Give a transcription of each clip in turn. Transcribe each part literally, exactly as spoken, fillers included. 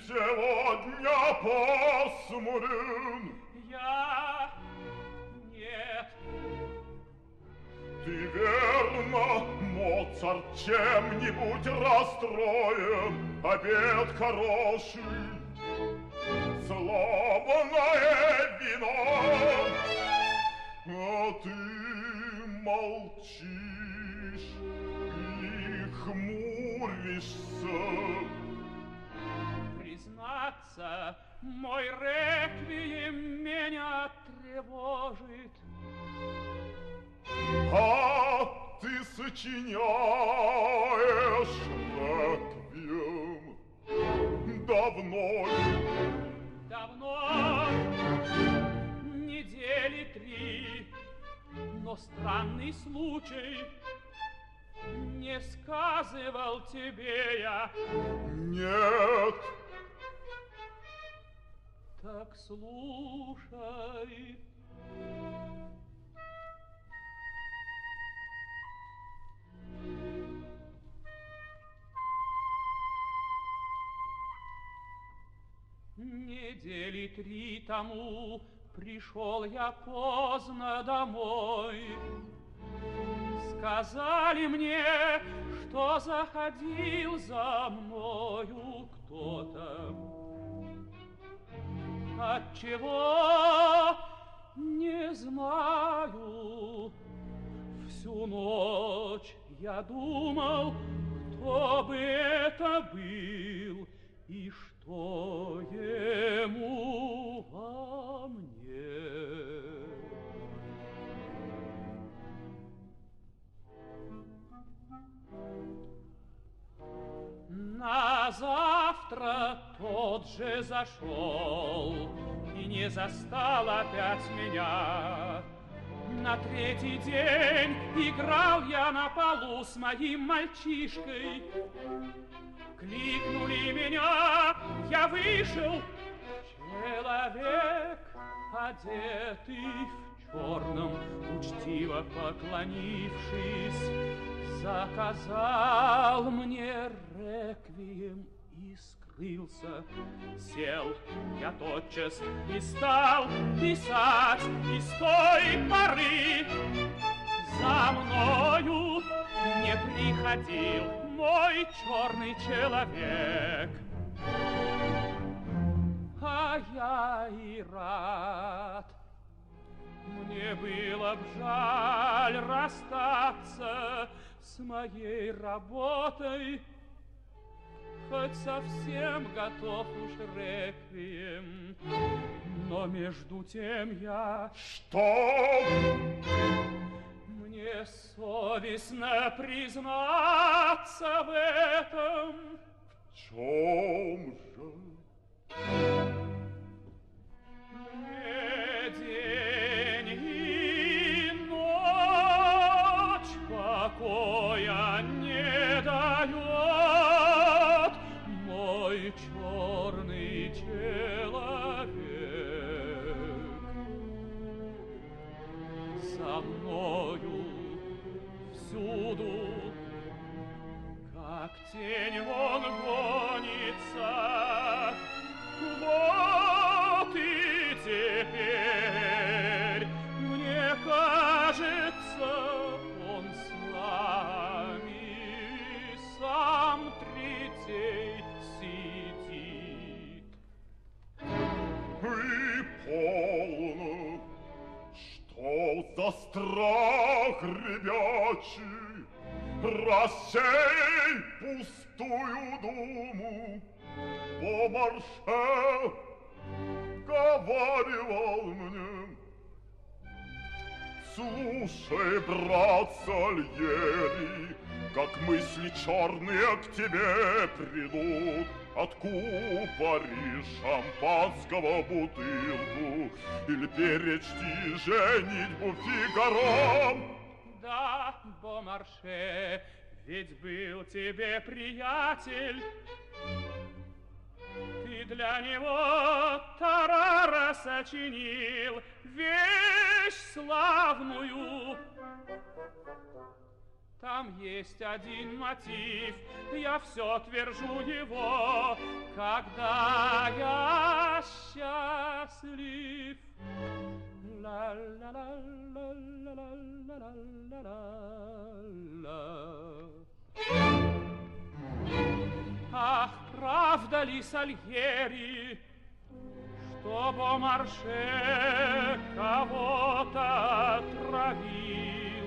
сегодня пасмурен. Я... нет. Ты верно, Моцарт, чем-нибудь расстроен, обед хороший, славное вино, а ты молчишь и хмуришься. Признаться, мой реквием меня тревожит. А ты сочиняешь реквием давно? Давно, недели три, но странный случай, не сказывал тебе я. Нет. Так слушай. Недели три тому пришел я поздно домой. Сказали мне, что заходил за мною кто-то. Отчего не знаю. Всю ночь я думал, кто бы это был и что ему во мне. На завтра тот же зашел и не застал опять меня. На третий день играл я на полу с моим мальчишкой. Кликнули меня, я вышел. Человек, одетый в черном, учтиво поклонившись, заказал мне реквием и скрылся. Сел я тотчас и стал писать, и с той поры за мною не приходил мой черный человек. А я и рад. Мне было б жаль расстаться с моей работой, хоть совсем готов уж реквием, но между тем я... Что? Мне совестно признаться в этом. В чем же? Мне день и ночь покоя не дает мой черный человек. За мною всюду, как тень, он гонится. Вот и теперь, мне кажется, он с нами сам третей сидит. И полно, что за страх ребячий, рассей пустую думу. Бомарше говаривал мне: слушай, брат Сальери, как мысли черные к тебе придут, откупори шампанского бутылку или перечти женитьбу Фигаро. Да, Бомарше, ведь был тебе приятель. Ты для него тарара сочинил, вещь славную. Там есть один мотив, я все твержу его, когда я счастлив. Ла-ла-ла-ла-ла-ла-ла-ла-ла. Ах, правда ли, Сальери, что Бомарше кого-то отравил?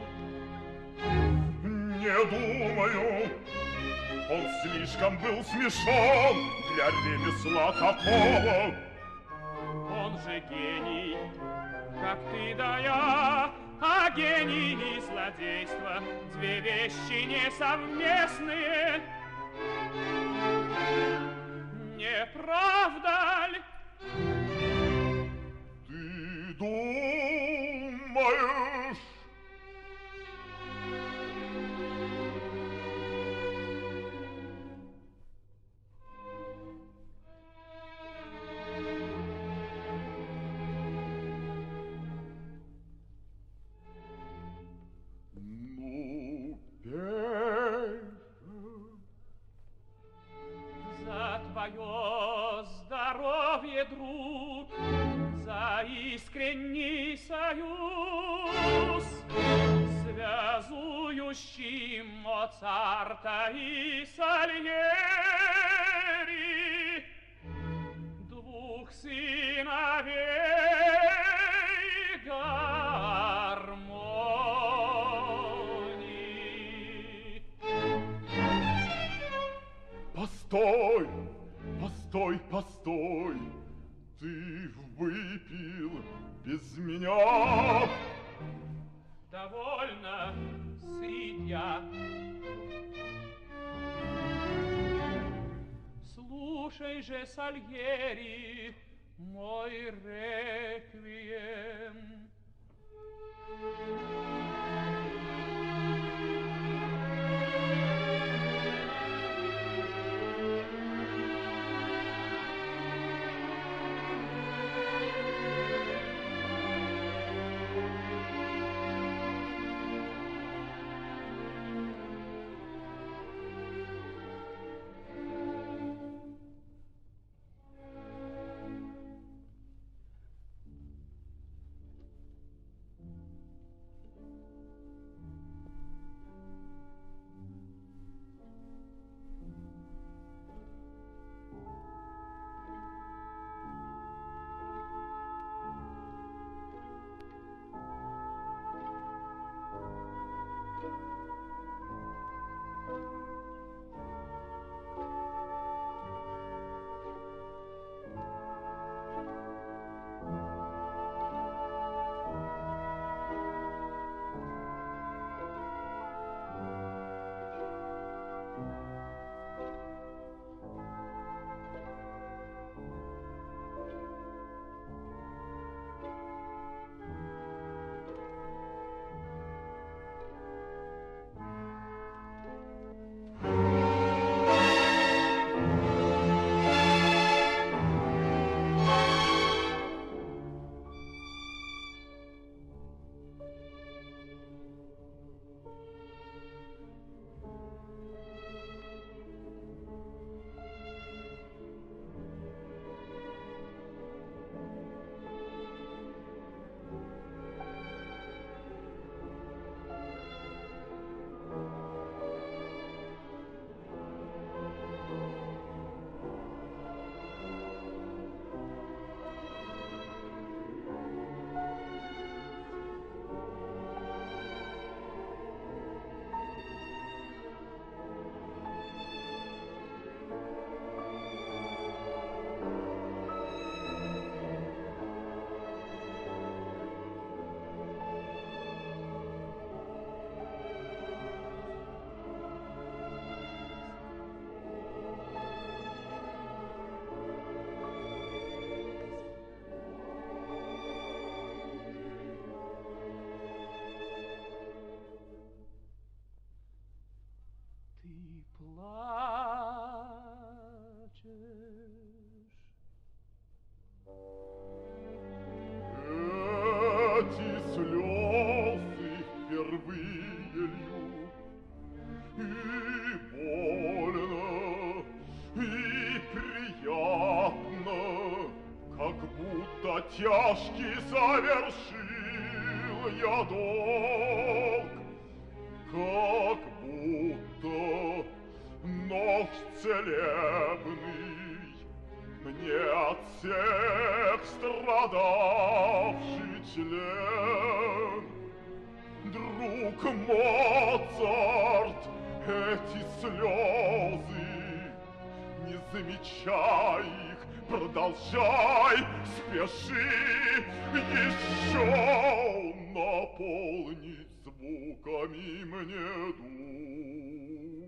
Не думаю, он слишком был смешон для ремесла такого. Он же гений, как ты да я, а гений и злодейство — две вещи несовместные. Не правда ли? Ты думаешь? Ну, пей. За твое здоровье, друг, за искренний союз, связующий Моцарта и Сальери, двух сыновей гармонии. Постой, постой, постой, ты выпил без меня. Довольно, сыт я. Слушай же, Сальери, мой реквием. тяжкий совершил я долг, как будто нож целебный мне отсек страдавший член. Друг Моцарт, эти слезы, не замечай их, продолжай, спеши еще наполнить звуками мне душу.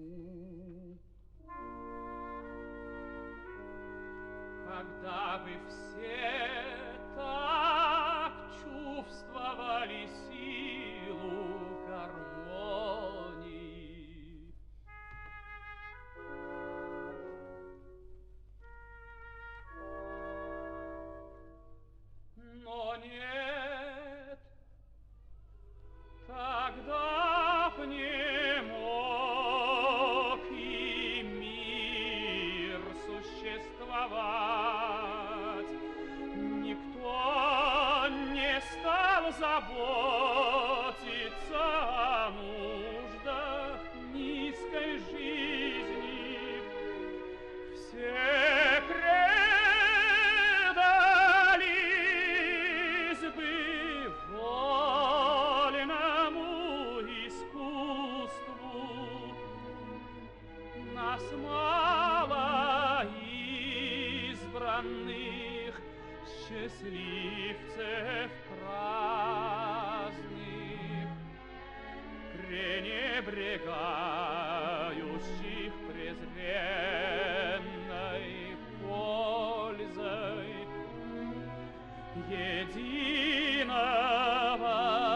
Когда вы все так чувствовали силу гармонии, но нет, тогда б не мог и мир существовать. Никто не стал заботиться о нуждах низкой жизни. Все предались бы вольному искусству. Нас мало избранных, счастливцев праздных, пренебрегающих презренной пользой единого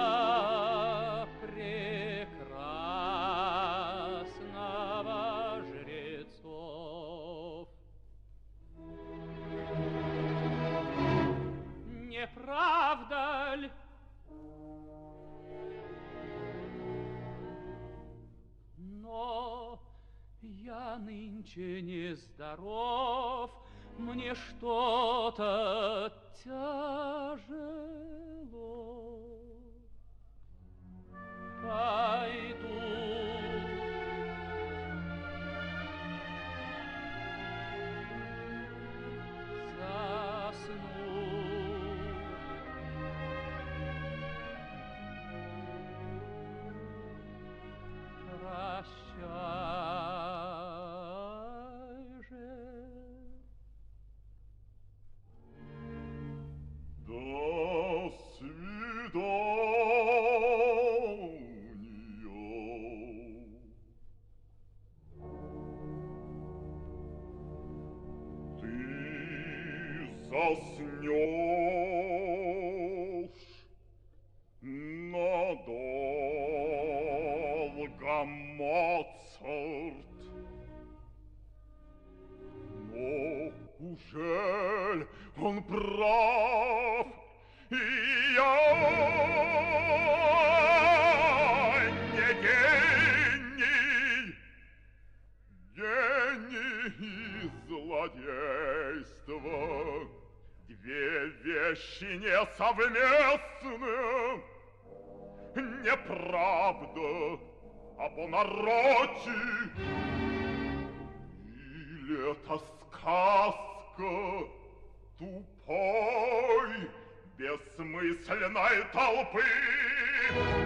прекрасного жрецов. Не правда ль? Но я нынче нездоров, мне что-то тяжело. Пойду прощай же. До свидания. Ты заснешь надолго, Моцарт. Но ужель он прав, и я не гений, гений злодейства, две вещи несовместны, неправда об народе, или это сказка тупой, бессмысленной толпы.